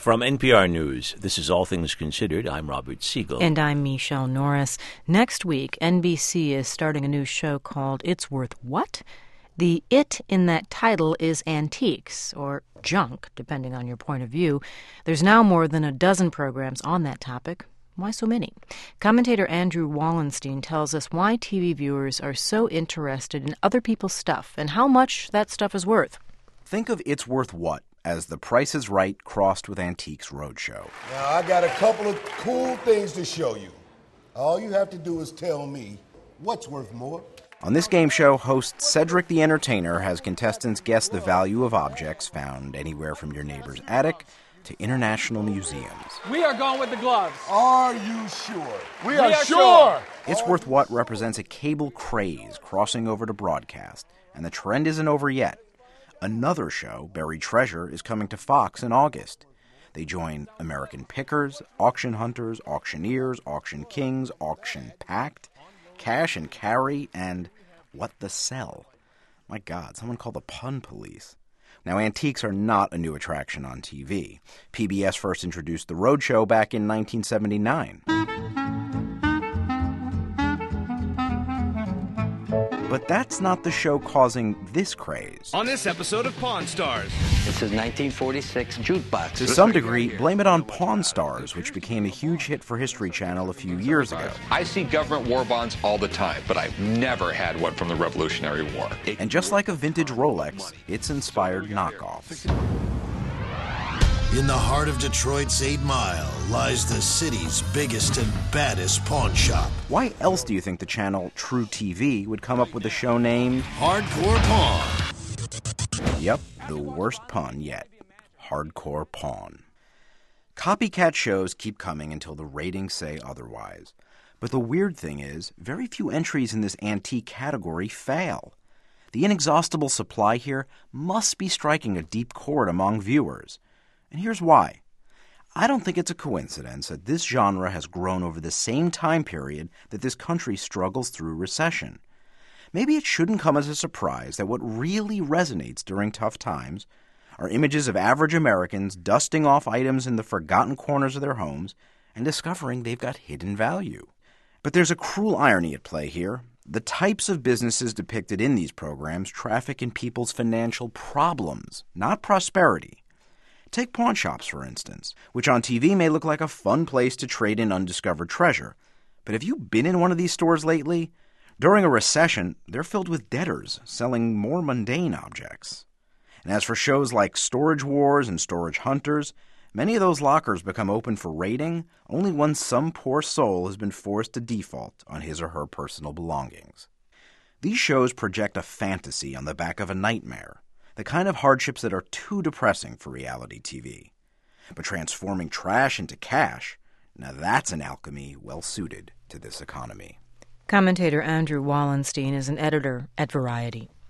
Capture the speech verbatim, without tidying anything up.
From N P R News, this is All Things Considered. I'm Robert Siegel. And I'm Michelle Norris. Next week, N B C is starting a new show called It's Worth What? The it in that title is antiques, or junk, depending on your point of view. There's now more than a dozen programs on that topic. Why so many? Commentator Andrew Wallenstein tells us why T V viewers are so interested in other people's stuff and how much that stuff is worth. Think of It's Worth What as The Price is Right crossed with Antiques Roadshow. Now, I got a couple of cool things to show you. All you have to do is tell me what's worth more. On this game show, host Cedric the Entertainer has contestants guess the value of objects found anywhere from your neighbor's attic to international museums. We are going with the gloves. Are you sure? We, we are, are sure. sure. It's Worth What represents a cable craze crossing over to broadcast, and the trend isn't over yet. Another show, Buried Treasure, is coming to Fox in August. They join American Pickers, Auction Hunters, Auctioneers, Auction Kings, Auction Pact, Cash and Carry, and What the Sell. My God, someone call the pun police. Now, antiques are not a new attraction on T V. P B S first introduced the Roadshow back in nineteen seventy-nine. But that's not the show causing this craze. On this episode of Pawn Stars. This is nineteen forty-six jukebox. To some degree, blame it on Pawn Stars, which became a huge hit for History Channel a few years ago. I see government war bonds all the time, but I've never had one from the Revolutionary War. And just like a vintage Rolex, it's inspired knockoffs. In the heart of Detroit's Eight Mile lies the city's biggest and baddest pawn shop. Why else do you think the channel True T V would come up with a show named Hardcore Pawn? Yep, the worst pun yet. Hardcore Pawn. Copycat shows keep coming until the ratings say otherwise. But the weird thing is, very few entries in this antique category fail. The inexhaustible supply here must be striking a deep chord among viewers. And here's why. I don't think it's a coincidence that this genre has grown over the same time period that this country struggles through recession. Maybe it shouldn't come as a surprise that what really resonates during tough times are images of average Americans dusting off items in the forgotten corners of their homes and discovering they've got hidden value. But there's a cruel irony at play here. The types of businesses depicted in these programs traffic in people's financial problems, not prosperity. Take pawn shops, for instance, which on T V may look like a fun place to trade in undiscovered treasure. But have you been in one of these stores lately? During a recession, they're filled with debtors selling more mundane objects. And as for shows like Storage Wars and Storage Hunters, many of those lockers become open for raiding only when some poor soul has been forced to default on his or her personal belongings. These shows project a fantasy on the back of a nightmare. The kind of hardships that are too depressing for reality T V. But transforming trash into cash, now that's an alchemy well-suited to this economy. Commentator Andrew Wallenstein is an editor at Variety.